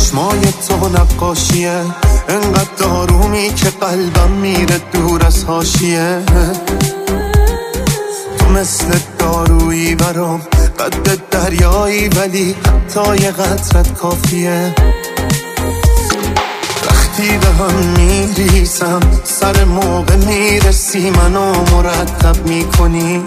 چشمای تو نقاشیه، انقدر آرومی که قلبم میره دور از حاشیه. تو مثل دارویی برام، قد دریایی ولی حتی یه قطرت کافیه. وقتی به هم میریسم سر موقع میرسی، منو مرتب میکنی.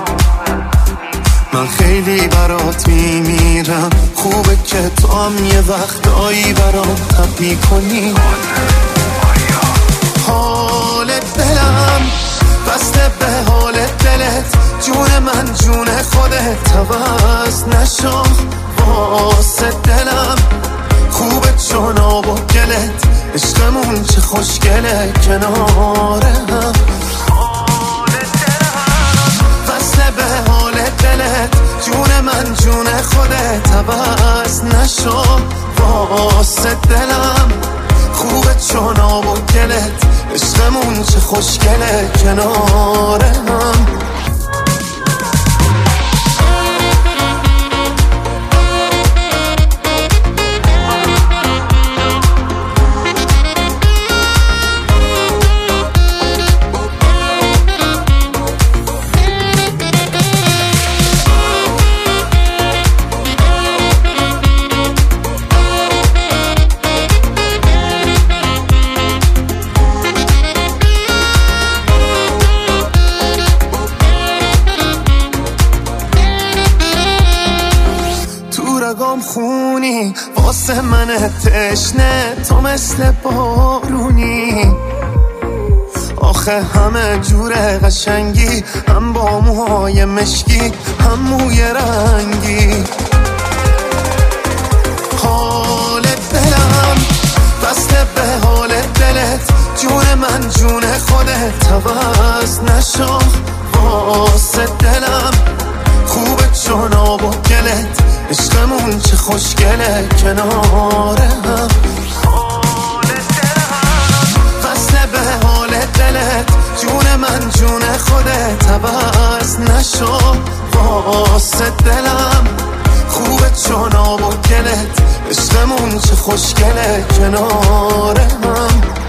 من خیلی برات میمیرم، خوبه که تو هم یه وقتایی برام تب میکنی. حال دلم بسته به حال دلت، جون من جون خودت، عوض نشو واسه دلم. خوبه چون آب و گلت، عشقمون چه خوشگله کنار هم. بسته به حال دلت، جون من جون خودت، عوض نشو واسه دلم. خوبه چون آب و گلت، عشقمون چه خوشگله کنار هم. رگام خونی واسه من تشنه، تو مثل بارونی. آخه همه جور قشنگی، هم با موهای مشکی هم موی رنگی. حال دلم بسته به حال دلت، جون من جون خودت، عوض نشو واسه دلم. خوبه چون آب و گلت، عشقمون چه خوشگله کنار هم. فصله به حال دلت، جون من جون خودت، عوض نشو واسه دلم. خوبه چون آب و گلت، عشقمون چه خوشگله کنار هم.